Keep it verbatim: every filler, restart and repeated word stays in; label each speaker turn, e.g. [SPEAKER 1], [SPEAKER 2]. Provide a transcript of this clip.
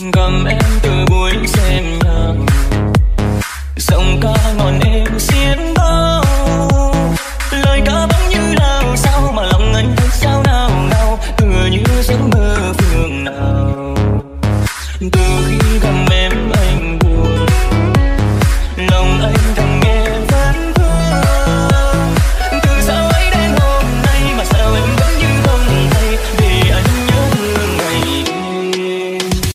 [SPEAKER 1] Cầm em từ buổi xem nhạc, giọng ca ngọn êm xiên bao, lời ca bỗng như lao sao mà lòng anh thấy sao nào nào, tựa như giấc mơ phương nào. Từ khi